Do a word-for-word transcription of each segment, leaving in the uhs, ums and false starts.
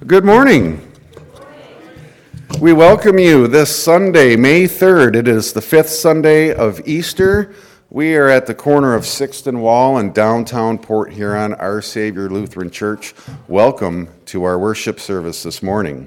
Good morning. We welcome you this Sunday, May third. It is the fifth Sunday of Easter. We are at the corner of sixth and Wall in downtown Port Huron, Our Savior Lutheran Church. Welcome to our worship service this morning.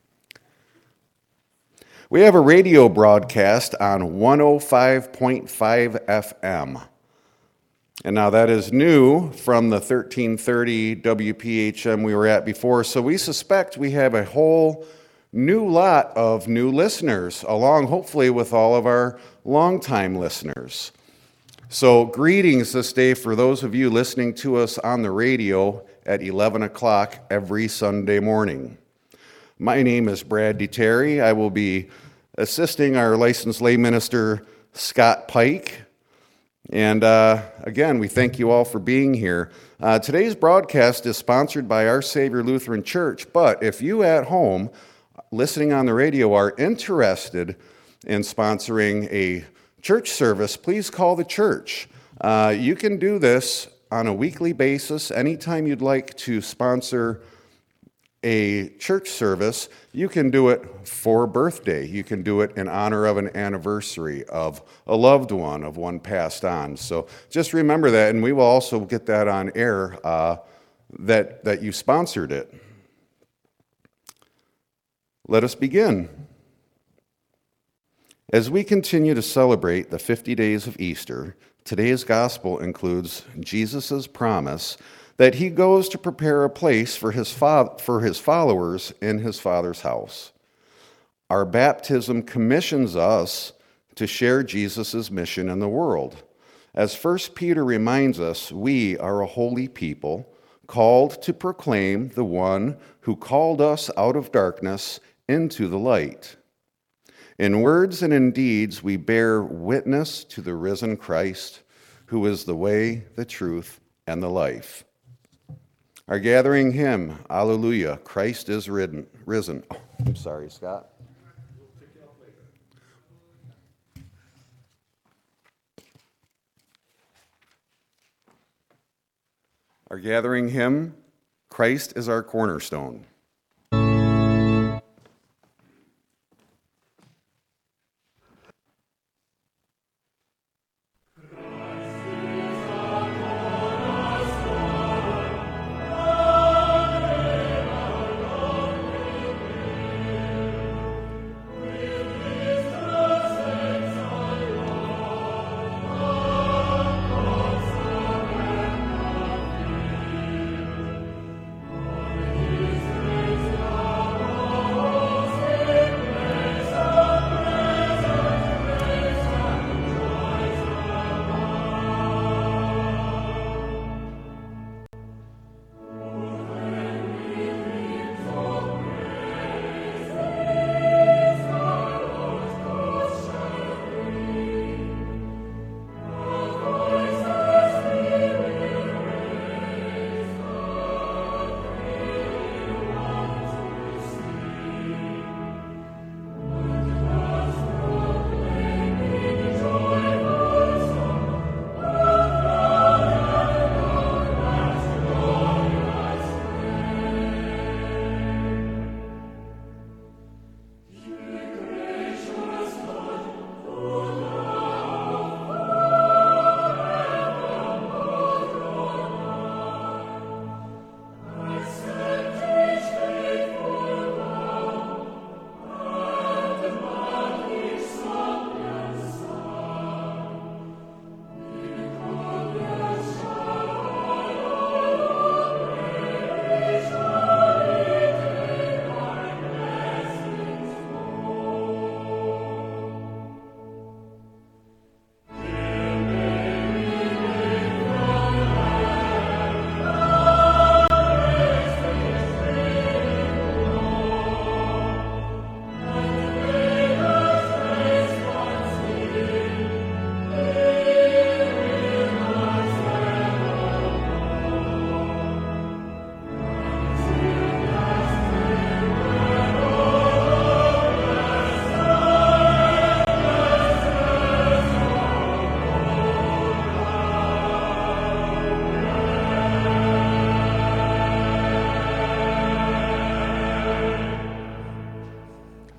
We have a radio broadcast on one oh five point five F M. And now that is new from the thirteen thirty W P H M we were at before, so we suspect we have a whole new lot of new listeners, along hopefully with all of our longtime listeners. So greetings this day for those of you listening to us on the radio at eleven o'clock every Sunday morning. My name is Brad DeTerry. I will be assisting our licensed lay minister, Scott Pike. And uh, again, we thank you all for being here. Uh, today's broadcast is sponsored by Our Savior Lutheran Church, but if you at home listening on the radio are interested in sponsoring a church service, please call the church. Uh, you can do this on a weekly basis. Anytime you'd like to sponsor a church service, you can do it for a birthday. You can do it in honor of an anniversary of a loved one, of one passed on. So just remember that, and we will also get that on air, uh, that, that you sponsored it. Let us begin. As we continue to celebrate the fifty days of Easter, today's gospel includes Jesus' promise that he goes to prepare a place for his, fa- for his followers in his Father's house. Our baptism commissions us to share Jesus' mission in the world. As First Peter reminds us, we are a holy people, called to proclaim the one who called us out of darkness into the light. In words and in deeds, we bear witness to the risen Christ, who is the way, the truth, and the life. Our gathering hymn, Alleluia, Christ is ridden, risen. Oh, I'm sorry, Scott. Our gathering hymn, Christ is our cornerstone.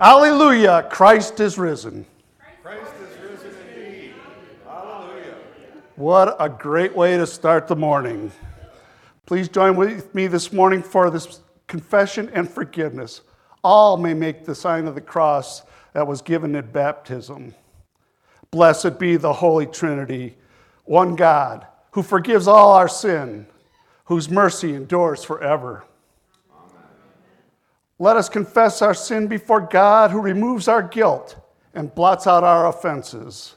Hallelujah, Christ is risen. Christ is risen indeed. Hallelujah. What a great way to start the morning. Please join with me this morning for this confession and forgiveness. All may make the sign of the cross that was given at baptism. Blessed be the Holy Trinity, one God, who forgives all our sin, whose mercy endures forever. Amen. Let us confess our sin before God, who removes our guilt and blots out our offenses.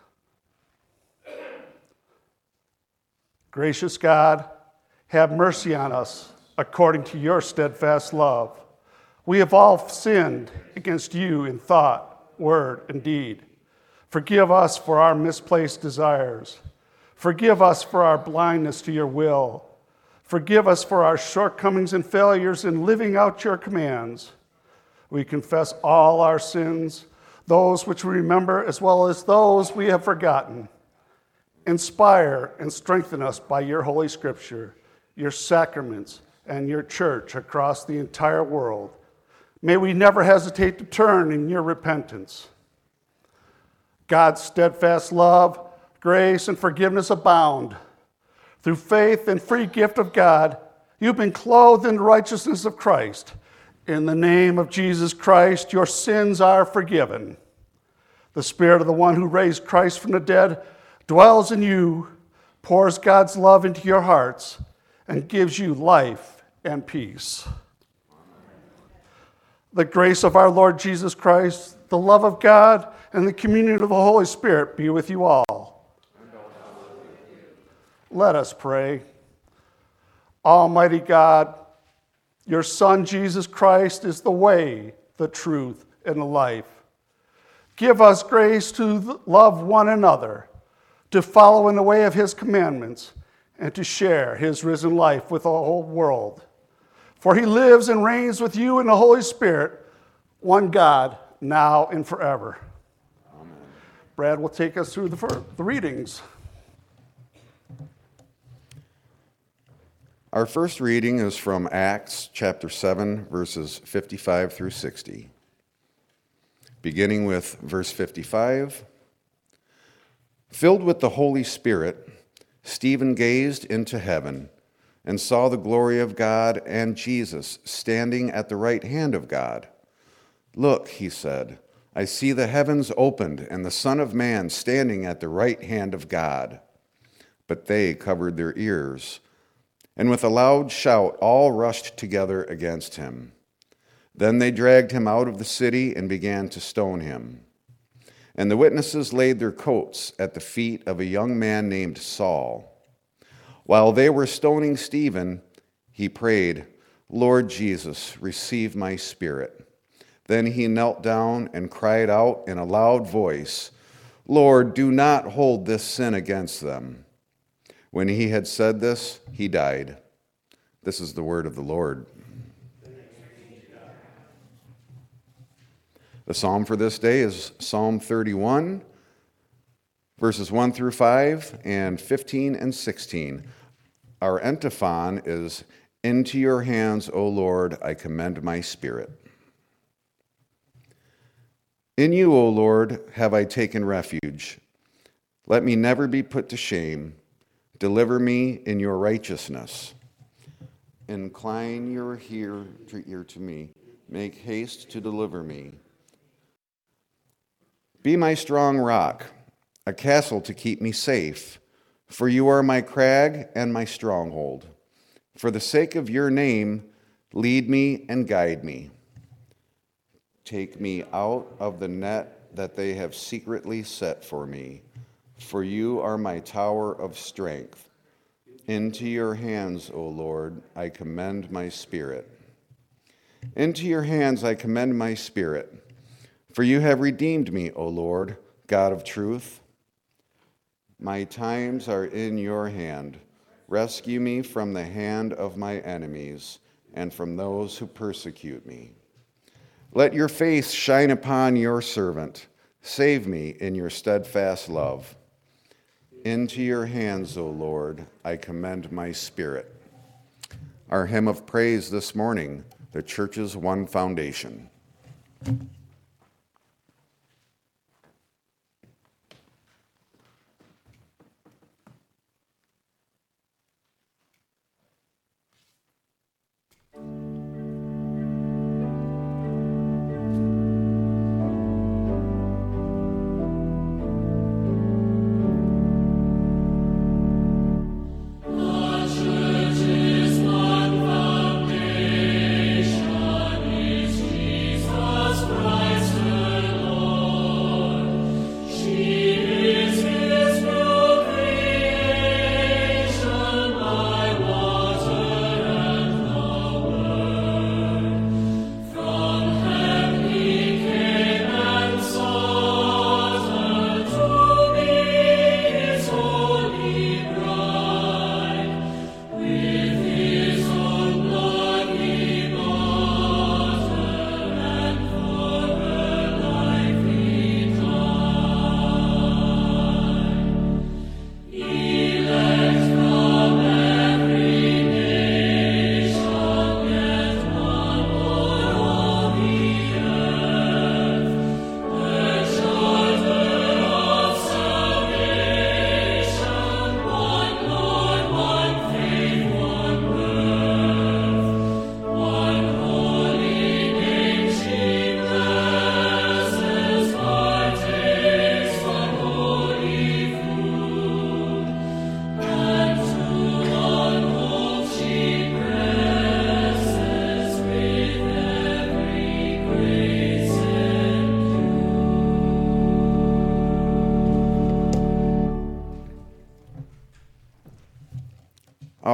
Gracious God, have mercy on us according to your steadfast love. We have all sinned against you in thought, word, and deed. Forgive us for our misplaced desires. Forgive us for our blindness to your will. Forgive us for our shortcomings and failures in living out your commands. We confess all our sins, those which we remember as well as those we have forgotten. Inspire and strengthen us by your Holy Scripture, your sacraments, and your church across the entire world. May we never hesitate to turn in your repentance. God's steadfast love, grace, and forgiveness abound. Through faith and free gift of God, you've been clothed in the righteousness of Christ. In the name of Jesus Christ, your sins are forgiven. The Spirit of the one who raised Christ from the dead dwells in you, pours God's love into your hearts, and gives you life and peace. The grace of our Lord Jesus Christ, the love of God, and the communion of the Holy Spirit be with you all. Let us pray. Almighty God, your Son, Jesus Christ, is the way, the truth, and the life. Give us grace to love one another, to follow in the way of his commandments, and to share his risen life with the whole world. For he lives and reigns with you in the Holy Spirit, one God, now and forever. Amen. Brad will take us through the, the readings. Our first reading is from Acts chapter seven, verses fifty-five through sixty. Beginning with verse fifty-five. Filled with the Holy Spirit, Stephen gazed into heaven and saw the glory of God and Jesus standing at the right hand of God. Look, he said, I see the heavens opened and the Son of Man standing at the right hand of God. But they covered their ears, and with a loud shout all rushed together against him. Then they dragged him out of the city and began to stone him. And the witnesses laid their coats at the feet of a young man named Saul. While they were stoning Stephen, he prayed, Lord Jesus, receive my spirit. Then he knelt down and cried out in a loud voice, Lord, do not hold this sin against them. When he had said this, he died. This is the word of the Lord. The psalm for this day is Psalm thirty-one, verses one through five, and fifteen and sixteen. Our antiphon is, Into your hands, O Lord, I commend my spirit. In you, O Lord, have I taken refuge. Let me never be put to shame. Deliver me in your righteousness. Incline your ear to me. Make haste to deliver me. Be my strong rock, a castle to keep me safe, for you are my crag and my stronghold. For the sake of your name, lead me and guide me. Take me out of the net that they have secretly set for me, for you are my tower of strength. Into your hands, O Lord, I commend my spirit. Into your hands I commend my spirit. For you have redeemed me, O Lord, God of truth. My times are in your hand. Rescue me from the hand of my enemies and from those who persecute me. Let your face shine upon your servant. Save me in your steadfast love. Into your hands, O Lord, I commend my spirit. Our hymn of praise this morning, the church's one foundation.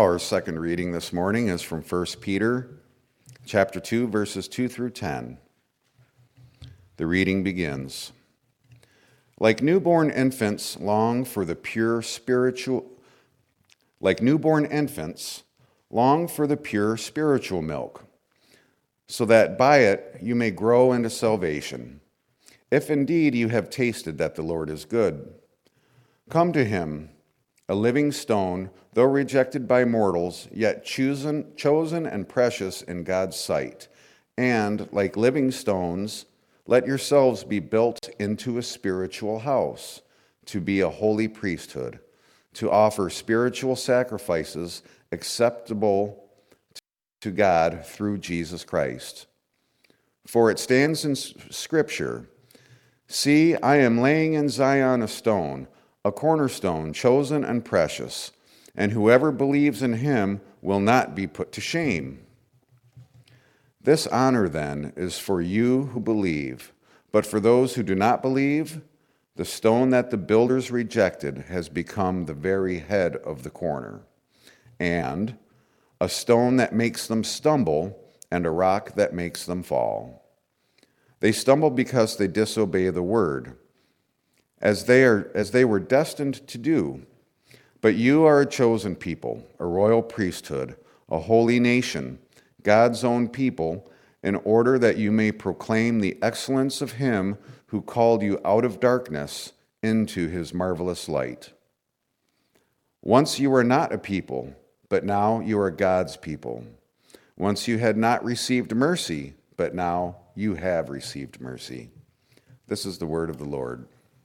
Our second reading this morning is from First Peter chapter two, verses two through ten. The reading begins. Like newborn infants long for the pure spiritual like newborn infants long for the pure spiritual milk, so that by it you may grow into salvation, if indeed you have tasted that the Lord is good. Come to him, a living stone, though rejected by mortals, yet chosen, chosen and precious in God's sight. And, like living stones, let yourselves be built into a spiritual house, to be a holy priesthood, to offer spiritual sacrifices acceptable to God through Jesus Christ. For it stands in Scripture, "See, I am laying in Zion a stone, a cornerstone, chosen and precious, and whoever believes in him will not be put to shame." This honor, then, is for you who believe, but for those who do not believe, the stone that the builders rejected has become the very head of the corner, and a stone that makes them stumble, and a rock that makes them fall. They stumble because they disobey the word, as they are as they were destined to do. But you are a chosen people, a royal priesthood, a holy nation, God's own people, in order that you may proclaim the excellence of him who called you out of darkness into his marvelous light. Once you were not a people, but now you are God's people. Once you had not received mercy, but now you have received mercy. This is the word of the Lord.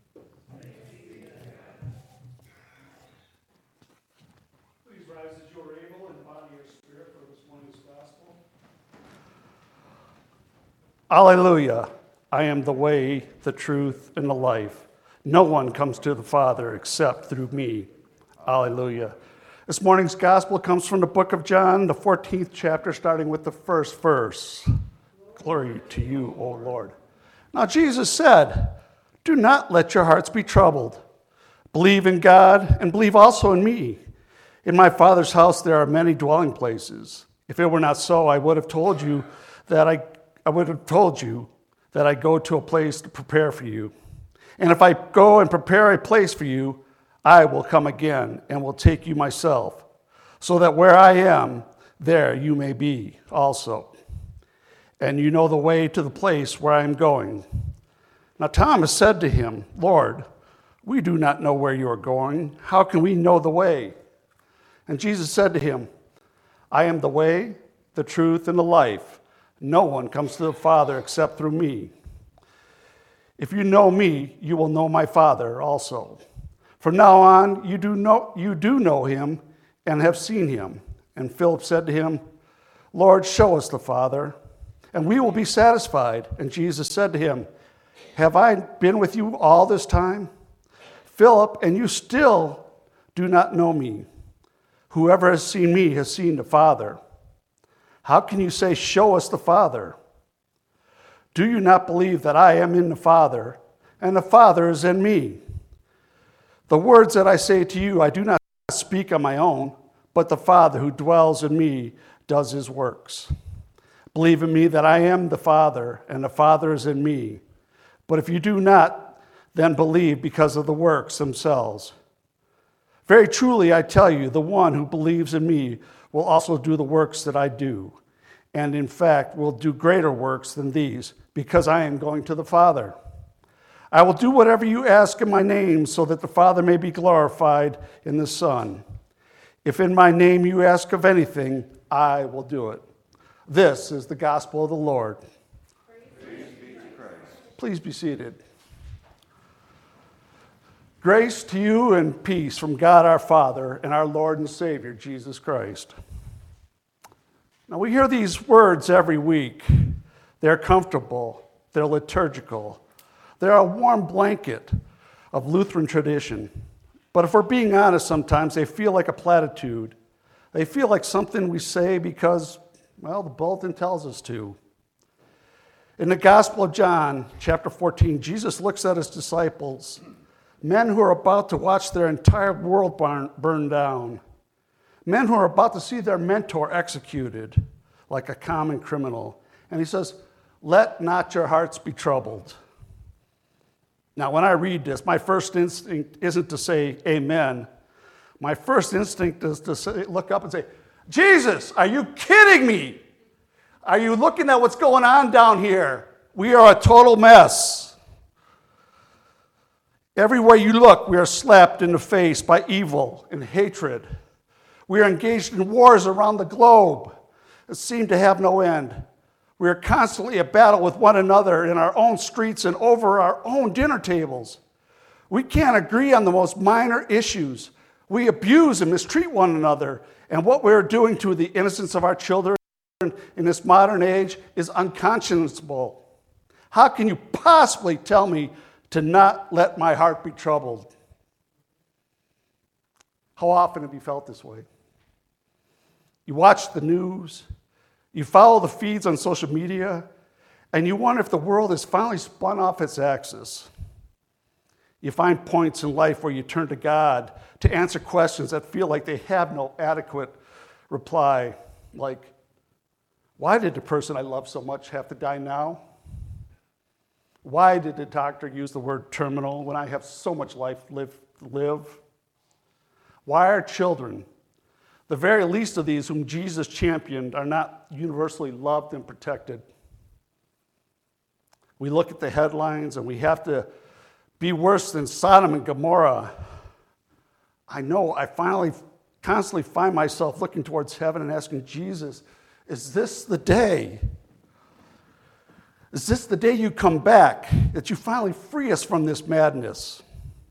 Please rise as you are able and body your spirit for this morning's gospel. Alleluia. I am the way, the truth, and the life. No one comes to the Father except through me. Alleluia. This morning's gospel comes from the book of John, the fourteenth chapter, starting with the first verse. Glory to you, O Lord. Now Jesus said, "Do not let your hearts be troubled. Believe in God and believe also in me. In my Father's house there are many dwelling places. If it were not so, I would have told you that I, I would have told you that I go to a place to prepare for you. And if I go and prepare a place for you, I will come again and will take you myself, so that where I am, there you may be also. And you know the way to the place where I am going." Now Thomas said to him, "Lord, we do not know where you are going. How can we know the way?" And Jesus said to him, "I am the way, the truth, and the life. No one comes to the Father except through me. If you know me, you will know my Father also. From now on, you do know, you do know him and have seen him." And Philip said to him, "Lord, show us the Father, and we will be satisfied." And Jesus said to him, "Have I been with you all this time, Philip, and you still do not know me? Whoever has seen me has seen the Father. How can you say, 'Show us the Father'? Do you not believe that I am in the Father, and the Father is in me? The words that I say to you, I do not speak on my own, but the Father who dwells in me does his works. Believe in me that I am the Father, and the Father is in me. But if you do not, then believe because of the works themselves. Very truly, I tell you, the one who believes in me will also do the works that I do, and in fact will do greater works than these, because I am going to the Father. I will do whatever you ask in my name, so that the Father may be glorified in the Son. If in my name you ask of anything, I will do it." This is the gospel of the Lord. Praise be to Christ. Please be seated. Grace to you and peace from God our Father and our Lord and Savior, Jesus Christ. Now we hear these words every week. They're comfortable. They're liturgical. They're a warm blanket of Lutheran tradition. But if we're being honest, sometimes they feel like a platitude. They feel like something we say because, well, the bulletin tells us to. In the Gospel of John, chapter fourteen, Jesus looks at his disciples, men who are about to watch their entire world burn, burn down, Men who are about to see their mentor executed like a common criminal. And he says, let not your hearts be troubled. Now, when I read this, my first instinct isn't to say amen. My first instinct is to say, look up and say, Jesus, are you kidding me? Are you looking at what's going on down here? We are a total mess. Everywhere you look, we are slapped in the face by evil and hatred. We are engaged in wars around the globe that seem to have no end. We are constantly at battle with one another in our own streets and over our own dinner tables. We can't agree on the most minor issues. We abuse and mistreat one another, and what we're doing to the innocence of our children in this modern age is unconscionable. How can you possibly tell me to not let my heart be troubled? How often have you felt this way? You watch the news, you follow the feeds on social media, and you wonder if the world has finally spun off its axis. You find points in life where you turn to God to answer questions that feel like they have no adequate reply, like, why did the person I love so much have to die now? Why did the doctor use the word terminal when I have so much life live, live? Why are children, the very least of these whom Jesus championed, are not universally loved and protected? We look at the headlines and we have to be worse than Sodom and Gomorrah. I know I finally constantly find myself looking towards heaven and asking Jesus, is this the day? Is this the day you come back, that you finally free us from this madness?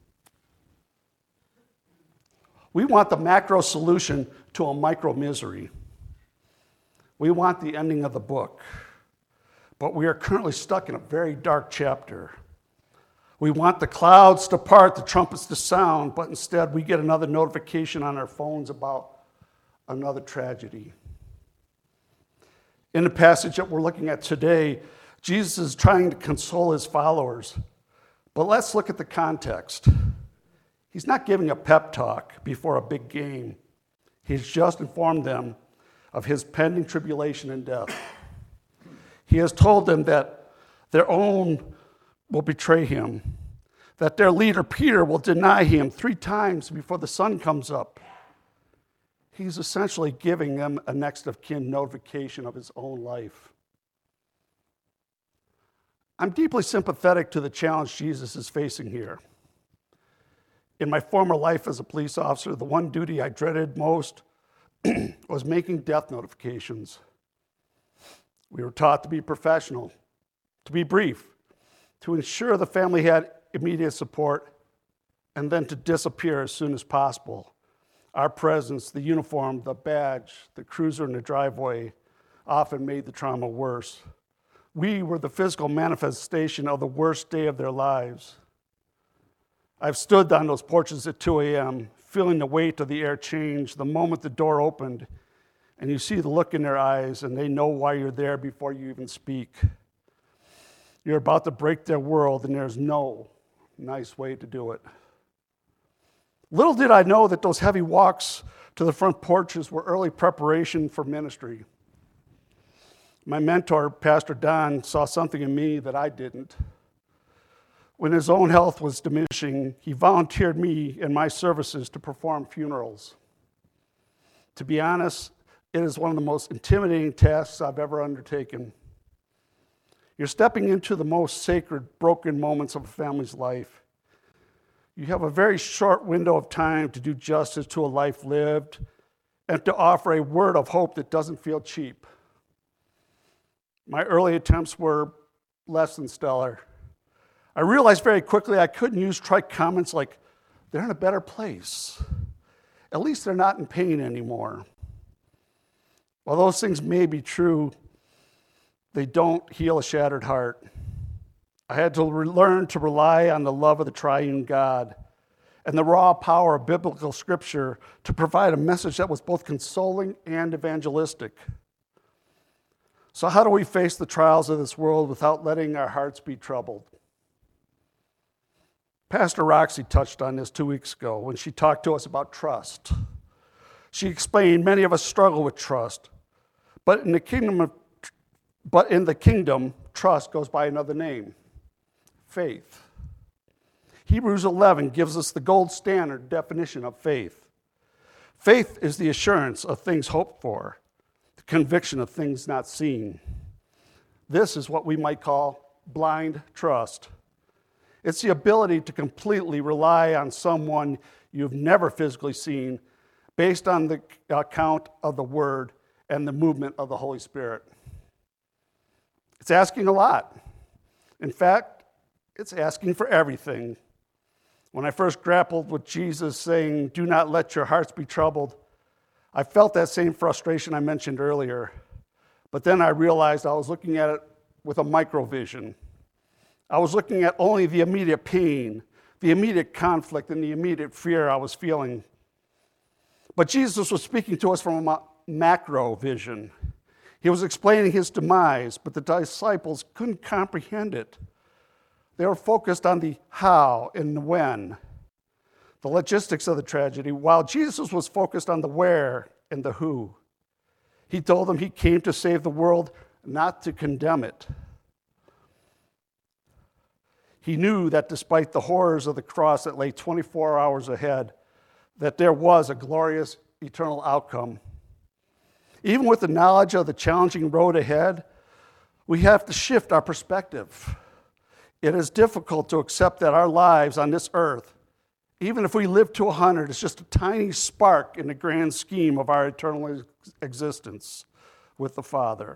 We want the macro solution to a micro misery. We want the ending of the book, but we are currently stuck in a very dark chapter. We want the clouds to part, the trumpets to sound, but instead we get another notification on our phones about another tragedy. In the passage that we're looking at today, Jesus is trying to console his followers, but let's look at the context. He's not giving a pep talk before a big game. He's just informed them of his pending tribulation and death. He has told them that their own will betray him, that their leader Peter will deny him three times before the sun comes up. He's essentially giving them a next of kin notification of his own life. I'm deeply sympathetic to the challenge Jesus is facing here. In my former life as a police officer, the one duty I dreaded most was making death notifications. We were taught to be professional, to be brief, to ensure the family had immediate support, and then to disappear as soon as possible. Our presence, the uniform, the badge, the cruiser in the driveway often made the trauma worse. We were the physical manifestation of the worst day of their lives. I've stood on those porches at two a.m., feeling the weight of the air change the moment the door opened, and you see the look in their eyes, and they know why you're there before you even speak. You're about to break their world, and there's no nice way to do it. Little did I know that those heavy walks to the front porches were early preparation for ministry. My mentor, Pastor Don, saw something in me that I didn't. When his own health was diminishing, he volunteered me and my services to perform funerals. To be honest, it is one of the most intimidating tasks I've ever undertaken. You're stepping into the most sacred, broken moments of a family's life. You have a very short window of time to do justice to a life lived and to offer a word of hope that doesn't feel cheap. My early attempts were less than stellar. I realized very quickly I couldn't use trite comments like, they're in a better place. At least they're not in pain anymore. While those things may be true, they don't heal a shattered heart. I had to re- learn to rely on the love of the triune God and the raw power of biblical scripture to provide a message that was both consoling and evangelistic. So how do we face the trials of this world without letting our hearts be troubled? Pastor Roxy touched on this two weeks ago when she talked to us about trust. She explained, many of us struggle with trust, but in the kingdom of, but in the kingdom, trust goes by another name, faith. Hebrews eleven gives us the gold standard definition of faith. Faith is the assurance of things hoped for, the conviction of things not seen. This is what we might call blind trust. It's the ability to completely rely on someone you've never physically seen based on the account of the Word and the movement of the Holy Spirit. It's asking a lot. In fact, it's asking for everything. When I first grappled with Jesus saying, "Do not let your hearts be troubled," I felt that same frustration I mentioned earlier. But then I realized I was looking at it with a microvision. I was looking at only the immediate pain, the immediate conflict, and the immediate fear I was feeling. But Jesus was speaking to us from a macro vision. He was explaining his demise, but the disciples couldn't comprehend it. They were focused on the how and the when, the logistics of the tragedy, while Jesus was focused on the where and the who. He told them he came to save the world, not to condemn it. He knew that despite the horrors of the cross that lay twenty-four hours ahead, that there was a glorious eternal outcome. Even with the knowledge of the challenging road ahead, we have to shift our perspective. It is difficult to accept that our lives on this earth, even if we live to one hundred, is just a tiny spark in the grand scheme of our eternal existence with the Father.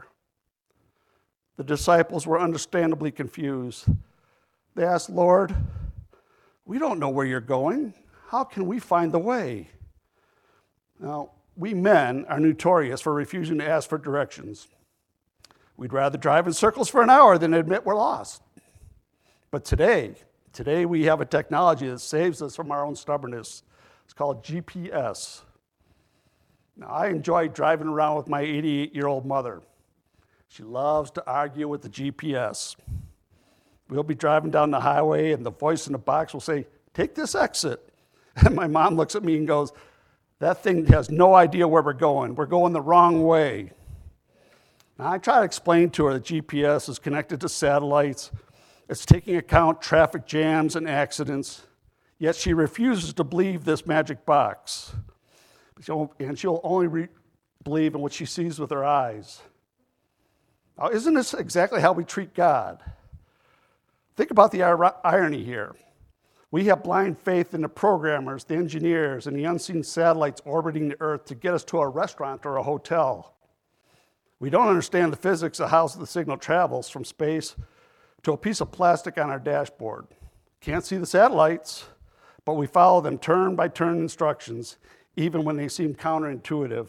The disciples were understandably confused. They asked, "Lord, we don't know where you're going. How can we find the way?" Now, we men are notorious for refusing to ask for directions. We'd rather drive in circles for an hour than admit we're lost. But today, today we have a technology that saves us from our own stubbornness. It's called G P S. Now, I enjoy driving around with my eighty-eight-year-old mother. She loves to argue with the G P S. We'll be driving down the highway, and the voice in the box will say, "Take this exit." And my mom looks at me and goes, "That thing has no idea where we're going. We're going the wrong way." Now, I try to explain to her that G P S is connected to satellites. It's taking account traffic jams and accidents. Yet she refuses to believe this magic box. She'll, and she'll only re- believe in what she sees with her eyes. Now, isn't this exactly how we treat God? Think about the ir- irony here. We have blind faith in the programmers, the engineers, and the unseen satellites orbiting the earth to get us to a restaurant or a hotel. We don't understand the physics of how the signal travels from space to a piece of plastic on our dashboard. Can't see the satellites, but we follow them turn by turn instructions, even when they seem counterintuitive.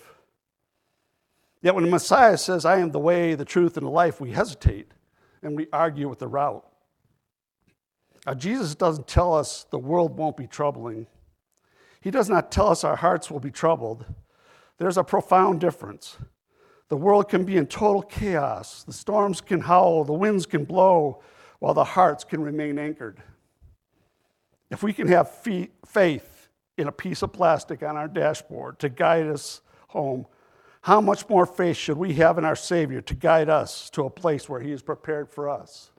Yet when the Messiah says, "I am the way, the truth, and the life," we hesitate and we argue with the route. Now, Jesus doesn't tell us the world won't be troubling. He does not tell us our hearts will be troubled. There's a profound difference. The world can be in total chaos. The storms can howl, the winds can blow, while the hearts can remain anchored. If we can have fe- faith in a piece of plastic on our dashboard to guide us home, how much more faith should we have in our Savior to guide us to a place where he is prepared for us?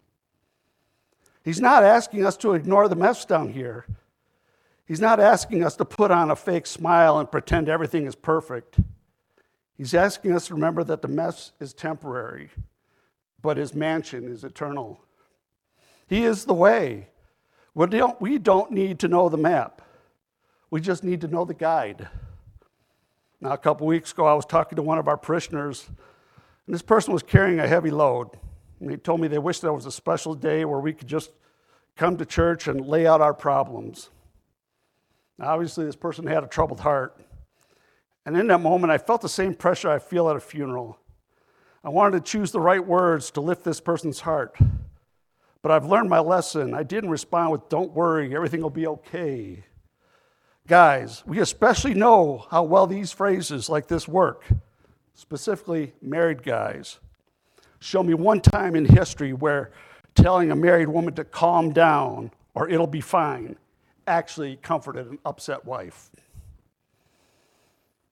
He's not asking us to ignore the mess down here. He's not asking us to put on a fake smile and pretend everything is perfect. He's asking us to remember that the mess is temporary, but his mansion is eternal. He is the way. We don't, we don't need to know the map. We just need to know the guide. Now, a couple weeks ago, I was talking to one of our parishioners, and this person was carrying a heavy load. And they told me they wished there was a special day where we could just come to church and lay out our problems. Now, obviously, this person had a troubled heart. And in that moment, I felt the same pressure I feel at a funeral. I wanted to choose the right words to lift this person's heart. But I've learned my lesson. I didn't respond with, "Don't worry, everything will be okay." Guys, we especially know how well these phrases like this work, specifically married guys. Show me one time in history where telling a married woman to calm down or it'll be fine actually comforted an upset wife.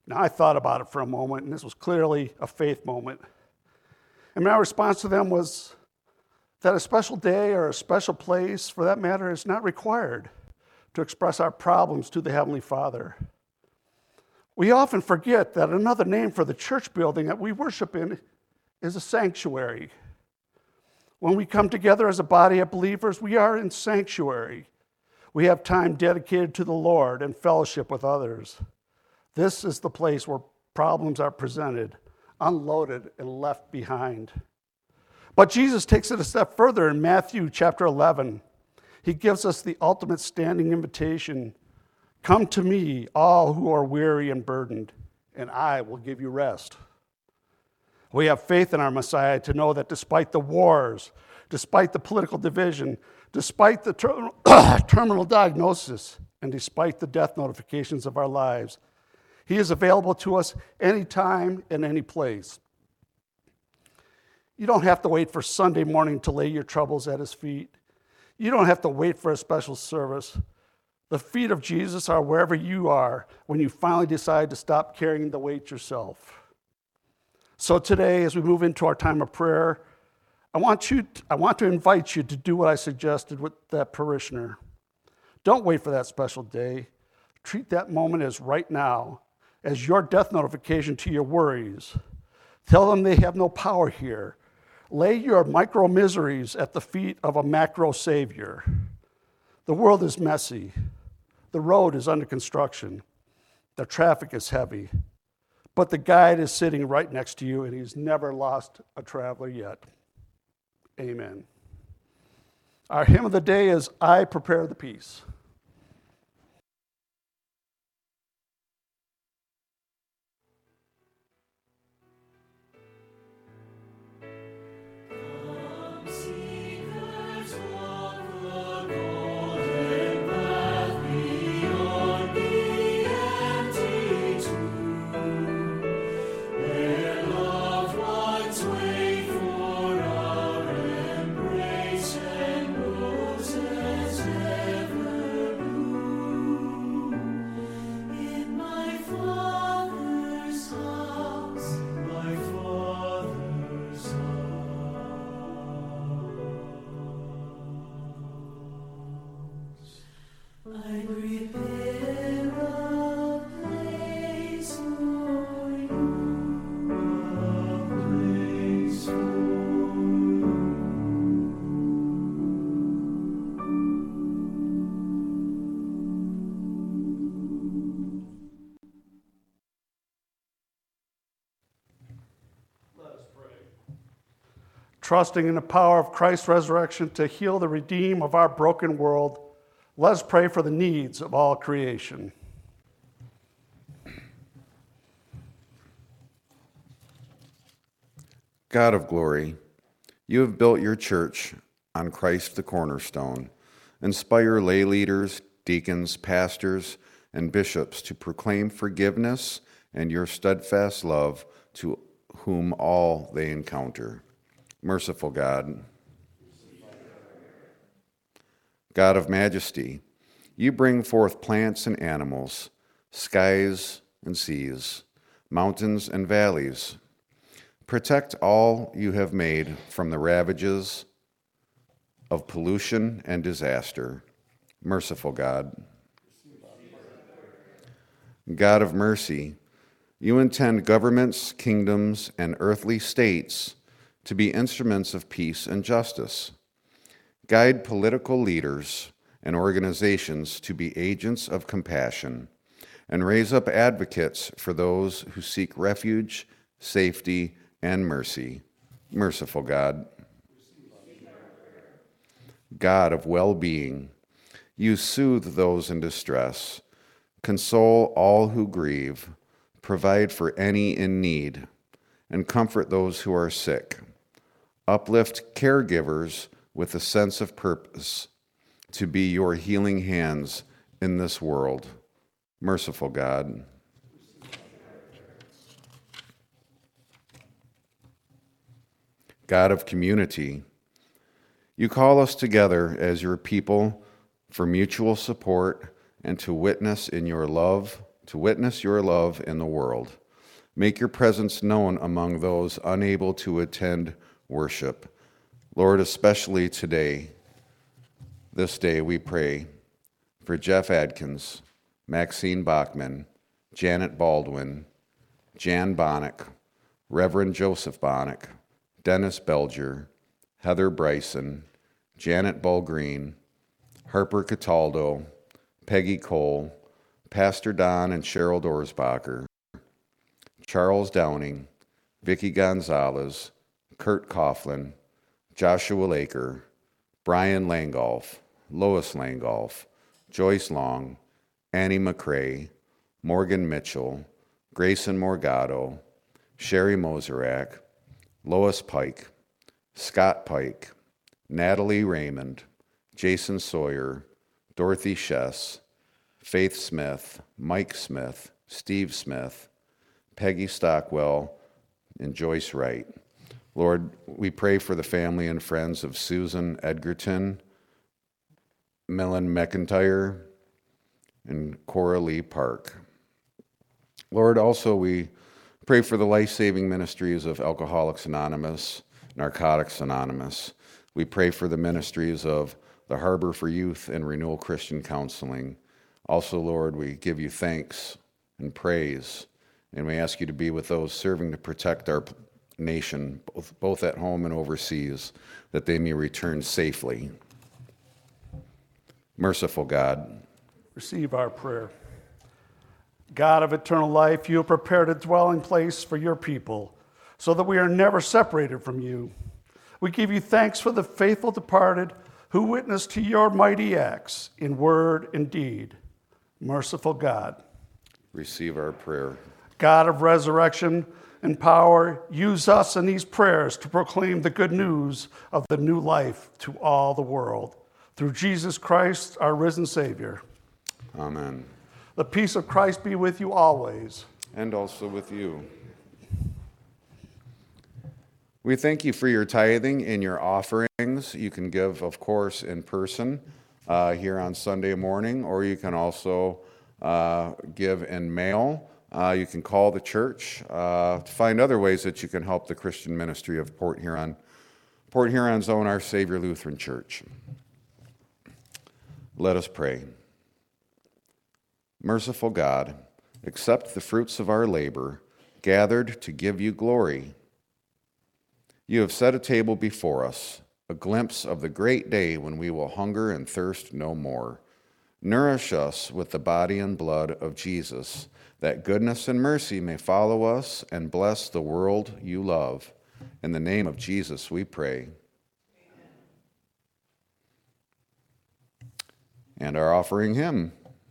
Now, I thought about it for a moment, and this was clearly a faith moment. And my response to them was that a special day or a special place, for that matter, is not required to express our problems to the Heavenly Father. We often forget that another name for the church building that we worship in is a sanctuary. When we come together as a body of believers, we are in sanctuary. We have time dedicated to the Lord and fellowship with others. This is the place where problems are presented, unloaded, and left behind. But Jesus takes it a step further in Matthew chapter eleven. He gives us the ultimate standing invitation. Come to me, all who are weary and burdened, and I will give you rest. We have faith in our Messiah to know that despite the wars, despite the political division, despite the ter- terminal diagnosis, and despite the death notifications of our lives, He is available to us anytime and any place. You don't have to wait for Sunday morning to lay your troubles at His feet. You don't have to wait for a special service. The feet of Jesus are wherever you are when you finally decide to stop carrying the weight yourself. So today, as we move into our time of prayer, I want you. To, I want to invite you to do what I suggested with that parishioner. Don't wait for that special day. Treat that moment as right now, as your death notification to your worries. Tell them they have no power here. Lay your micro miseries at the feet of a macro Savior. The world is messy. The road is under construction. The traffic is heavy. But the guide is sitting right next to you, and He's never lost a traveler yet. Amen. Our hymn of the day is I Prepare the Peace. Trusting in the power of Christ's resurrection to heal the redeem of our broken world, let us pray for the needs of all creation. God of glory, you have built your church on Christ the cornerstone. Inspire lay leaders, deacons, pastors, and bishops to proclaim forgiveness and your steadfast love to whom all they encounter. Merciful God, God of majesty, you bring forth plants and animals, skies and seas, mountains and valleys. Protect all you have made from the ravages of pollution and disaster. Merciful God, God of mercy, you intend governments, kingdoms, and earthly states to be instruments of peace and justice. Guide political leaders and organizations to be agents of compassion, and raise up advocates for those who seek refuge, safety, and mercy. Merciful God, God of well-being, you soothe those in distress, console all who grieve, provide for any in need, and comfort those who are sick. Uplift caregivers with a sense of purpose to be your healing hands in this world. Merciful God, God of community, you call us together as your people for mutual support and to witness in your love, to witness your love in the world. Make your presence known among those unable to attend worship. Lord, especially today, this day we pray for Jeff Adkins, Maxine Bachman, Janet Baldwin, Jan Bonnick, Reverend Joseph Bonnick, Dennis Belger, Heather Bryson, Janet Bulgreen, Harper Cataldo, Peggy Cole, Pastor Don and Cheryl Dorsbacher, Charles Downing, Vicki Gonzalez, Kurt Coughlin, Joshua Laker, Brian Langolf, Lois Langolf, Joyce Long, Annie McCrae, Morgan Mitchell, Grayson Morgado, Sherry Moserak, Lois Pike, Scott Pike, Natalie Raymond, Jason Sawyer, Dorothy Shess, Faith Smith, Mike Smith, Steve Smith, Peggy Stockwell, and Joyce Wright. Lord, we pray for the family and friends of Susan Edgerton, Millen McIntyre, and Cora Lee Park. Lord, also we pray for the life-saving ministries of Alcoholics Anonymous, Narcotics Anonymous. We pray for the ministries of the Harbor for Youth and Renewal Christian Counseling. Also, Lord, we give you thanks and praise, and we ask you to be with those serving to protect our nation, both, both at home and overseas, that they may return safely. Merciful God, receive our prayer. God of eternal life, you have prepared a dwelling place for your people so that we are never separated from you. We give you thanks for the faithful departed who witnessed to your mighty acts in word and deed. Merciful God, receive our prayer. God of resurrection and power, use us in these prayers to proclaim the good news of the new life to all the world. Through Jesus Christ, our risen Savior. Amen. The peace of Christ be with you always. And also with you. We thank you for your tithing and your offerings. You can give, of course, in person uh, here on Sunday morning, or you can also uh, give in mail. Uh, you can call the church uh, to find other ways that you can help the Christian ministry of Port Huron, Port Huron's own Our Savior Lutheran Church. Let us pray. Merciful God, accept the fruits of our labor, gathered to give you glory. You have set a table before us, a glimpse of the great day when we will hunger and thirst no more. Nourish us with the body and blood of Jesus, that goodness and mercy may follow us and bless the world you love. In the name of Jesus we pray. Amen. And our offering hymn.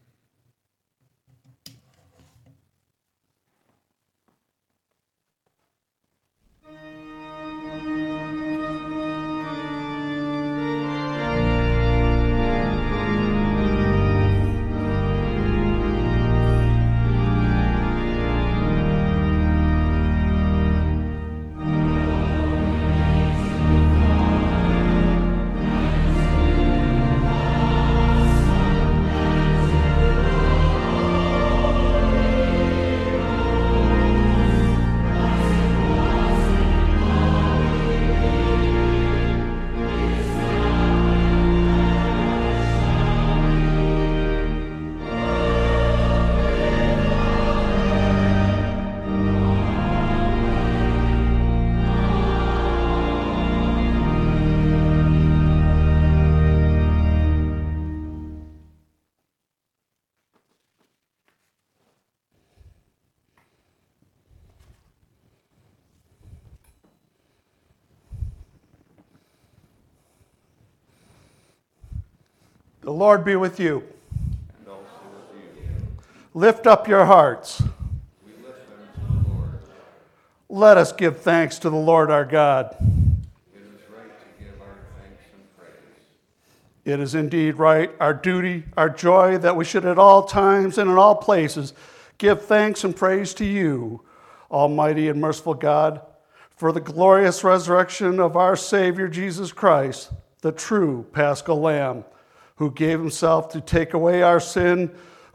The Lord be with you. And also with you. Lift up your hearts. We lift them to the Lord. Let us give thanks to the Lord our God. It is right to give our thanks and praise. It is indeed right, our duty, our joy, that we should at all times and in all places give thanks and praise to you, Almighty and merciful God, for the glorious resurrection of our Savior Jesus Christ, the true Paschal Lamb, who gave himself to take away our sin, who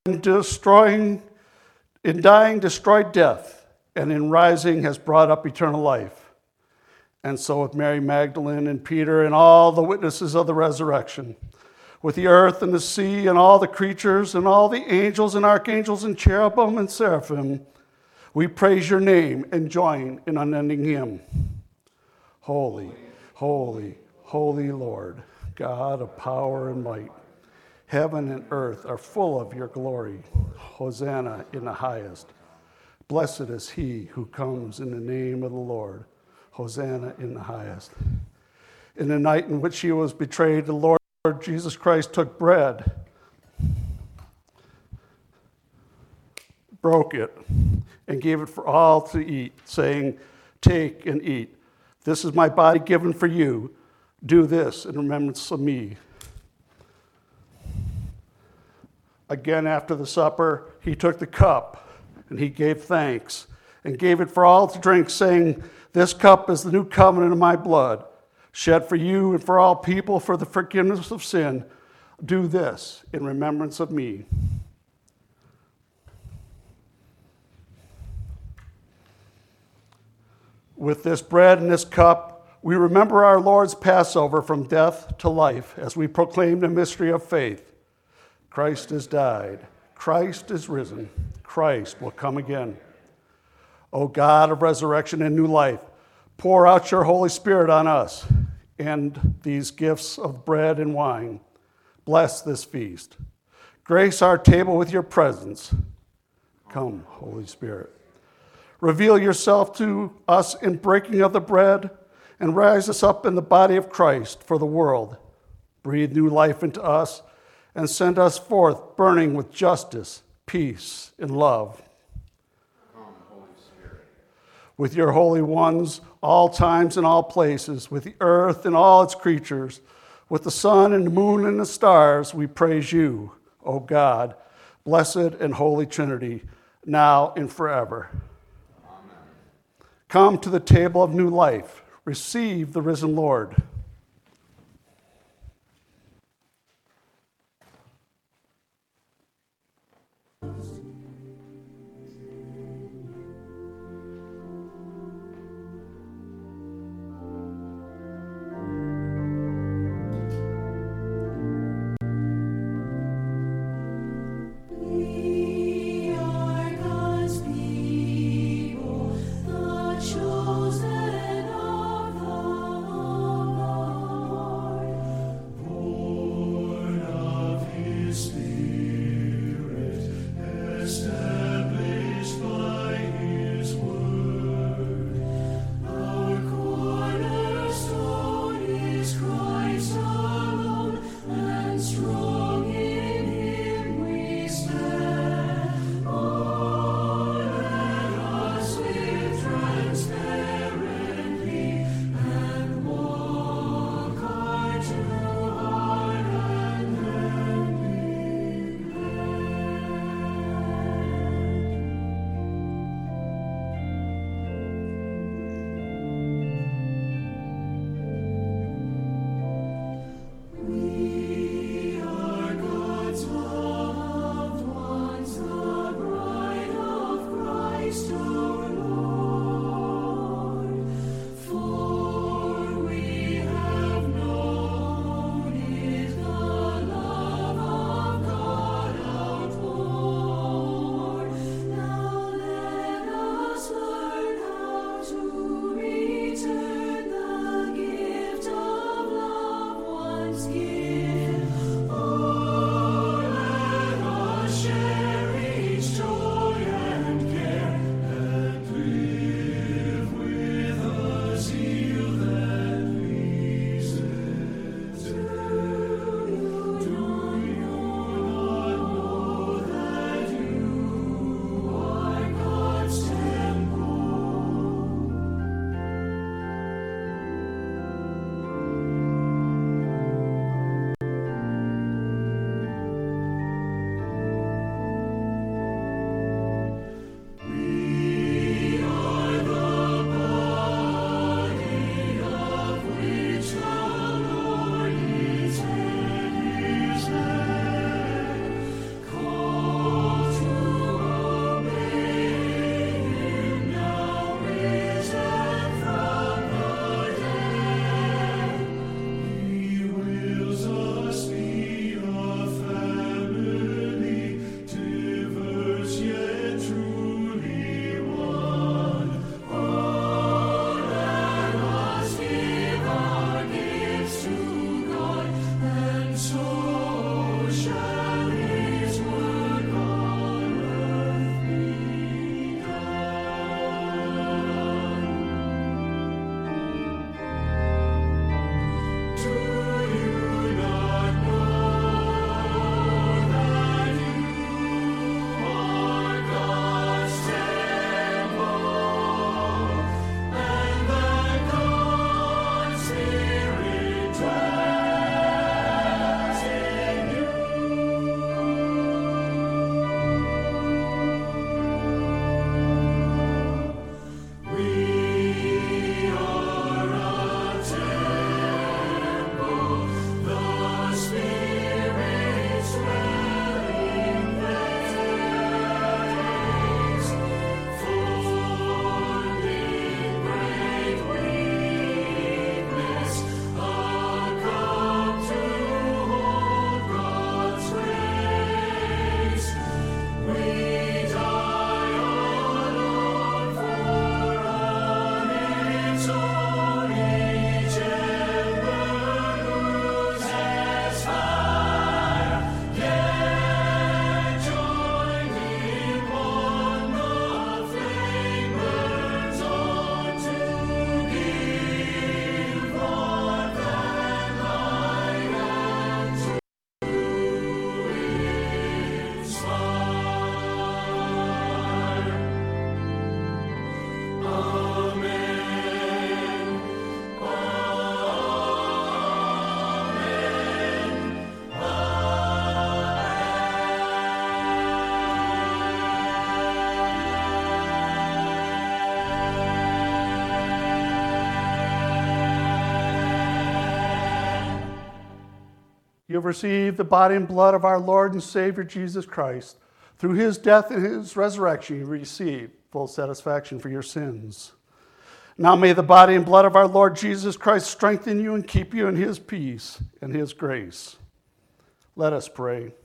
in destroying, in dying, destroyed death, and in rising has brought up eternal life. And so with Mary Magdalene and Peter and all the witnesses of the resurrection, with the earth and the sea and all the creatures and all the angels and archangels and cherubim and seraphim, we praise your name and join in unending hymn. Holy, holy, holy Lord, God of power and might. Heaven and earth are full of your glory. Hosanna in the highest. Blessed is he who comes in the name of the Lord. Hosanna in the highest. In the night in which he was betrayed, the Lord Jesus Christ took bread, broke it, and gave it for all to eat, saying, "Take and eat. This is my body given for you. Do this in remembrance of me." Again, after the supper, he took the cup, and he gave thanks, and gave it for all to drink, saying, "This cup is the new covenant of my blood, shed for you and for all people for the forgiveness of sin. Do this in remembrance of me." With this bread and this cup, we remember our Lord's Passover from death to life as we proclaim the mystery of faith. Christ has died. Christ is risen. Christ will come again. O God of resurrection and new life, pour out your Holy Spirit on us and these gifts of bread and wine. Bless this feast. Grace our table with your presence. Come, Holy Spirit. Reveal yourself to us in breaking of the bread and rise us up in the body of Christ for the world. Breathe new life into us and send us forth burning with justice, peace, and love. Come, Holy Spirit. With your holy ones, all times and all places, with the earth and all its creatures, with the sun and the moon and the stars, we praise you, O God, blessed and holy Trinity, now and forever. Amen. Come to the table of new life. Receive the risen Lord. Chosen of the You have received the body and blood of our Lord and Savior Jesus Christ. Through his death and his resurrection, you receive full satisfaction for your sins. Now may the body and blood of our Lord Jesus Christ strengthen you and keep you in his peace and his grace. Let us pray.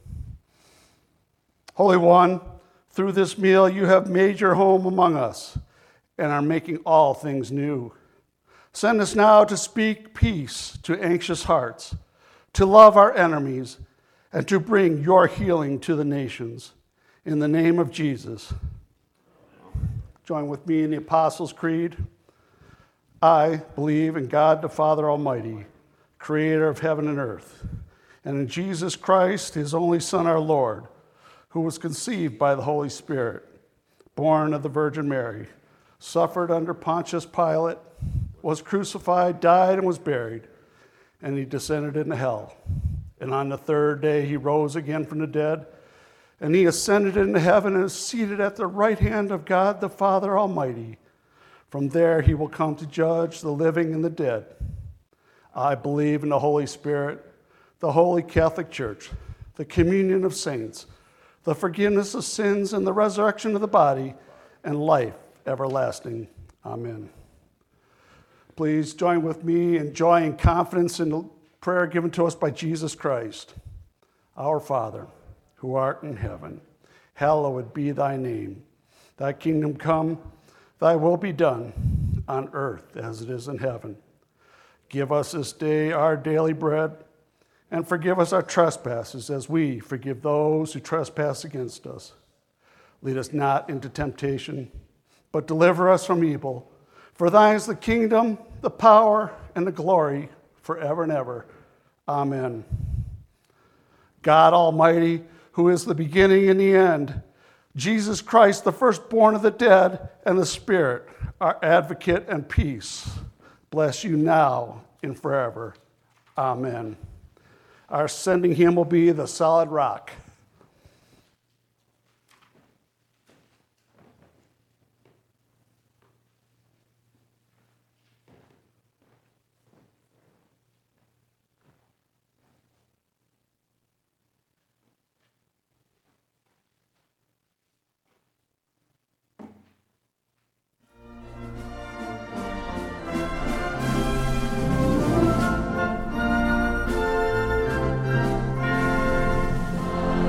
Holy One, through this meal you have made your home among us and are making all things new. Send us now to speak peace to anxious hearts, to love our enemies, and to bring your healing to the nations. In the name of Jesus. Join with me in the Apostles' Creed. I believe in God the Father Almighty, creator of heaven and earth, and in Jesus Christ, his only Son, our Lord, who was conceived by the Holy Spirit, born of the Virgin Mary, suffered under Pontius Pilate, was crucified, died, and was buried, and he descended into hell. And on the third day he rose again from the dead, and he ascended into heaven and is seated at the right hand of God the Father Almighty. From there he will come to judge the living and the dead. I believe in the Holy Spirit, the Holy Catholic Church, the communion of saints, the forgiveness of sins, and the resurrection of the body, and life everlasting. Amen. Please join with me in joy and confidence in the prayer given to us by Jesus Christ. Our Father, who art in heaven, hallowed be thy name. Thy kingdom come, thy will be done, on earth as it is in heaven. Give us this day our daily bread, and forgive us our trespasses as we forgive those who trespass against us. Lead us not into temptation, but deliver us from evil. For thine is the kingdom, the power, and the glory forever and ever. Amen. God Almighty, who is the beginning and the end, Jesus Christ, the firstborn of the dead, and the Spirit, our advocate and peace, bless you now and forever. Amen. Our sending hymn will be The Solid Rock. Thank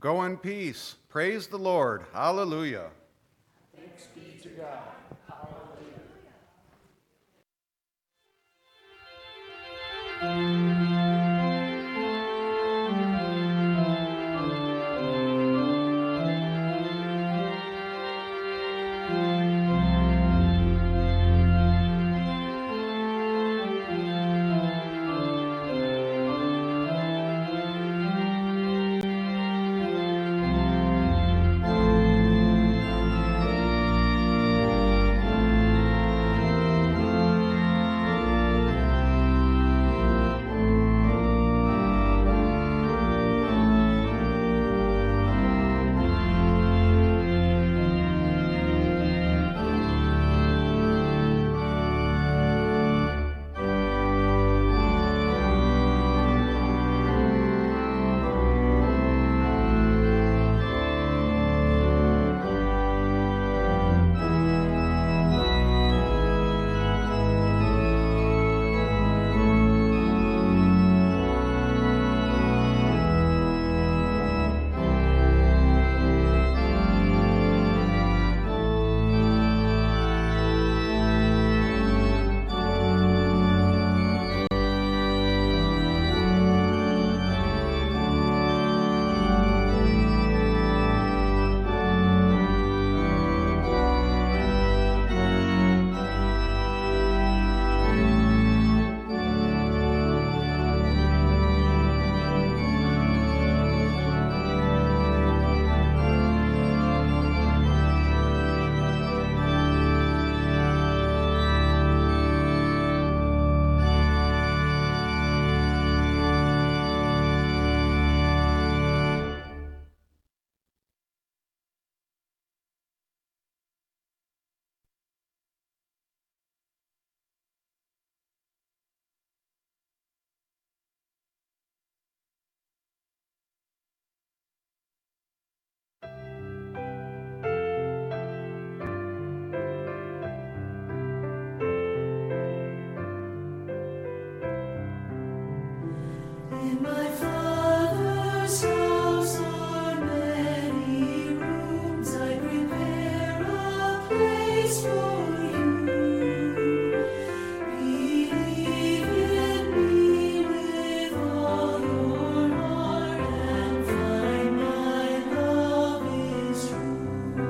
Go in peace. Praise the Lord. Hallelujah. Thanks be to God. In my Father's house are many rooms. I prepare a place for you. Believe in me with all your heart and find my love is true.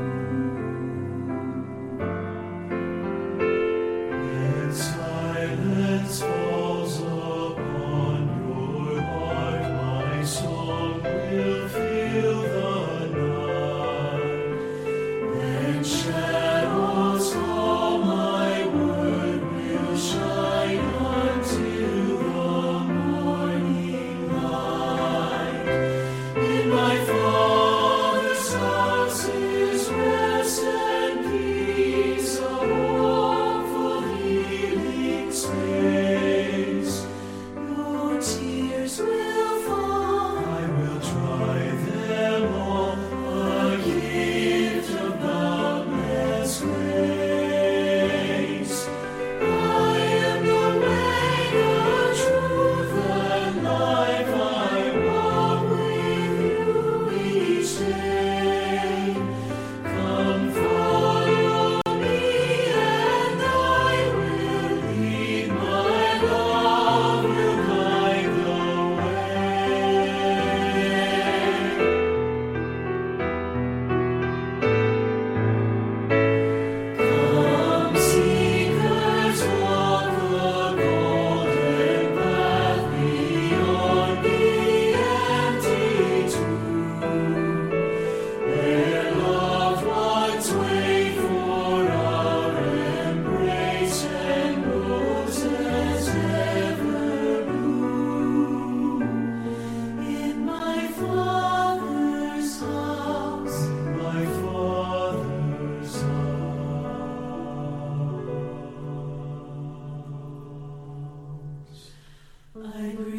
When silence falls upon your heart, my song will fill the night. When shadows fall, my word will shine until the morning light. In my Father's house is rest and peace, a hopeful healing space. No tears will fall, I will dry them all, a gift of boundless grace. I am the way, the truth, and life. I walk with you each day. Come follow me, and I will lead. My love will guide the way. Come, seekers, walk the golden path beyond the empty tomb. Where loved ones wait for our embrace, and roses ever bloom. In my Father's house, in my Father's house, I bring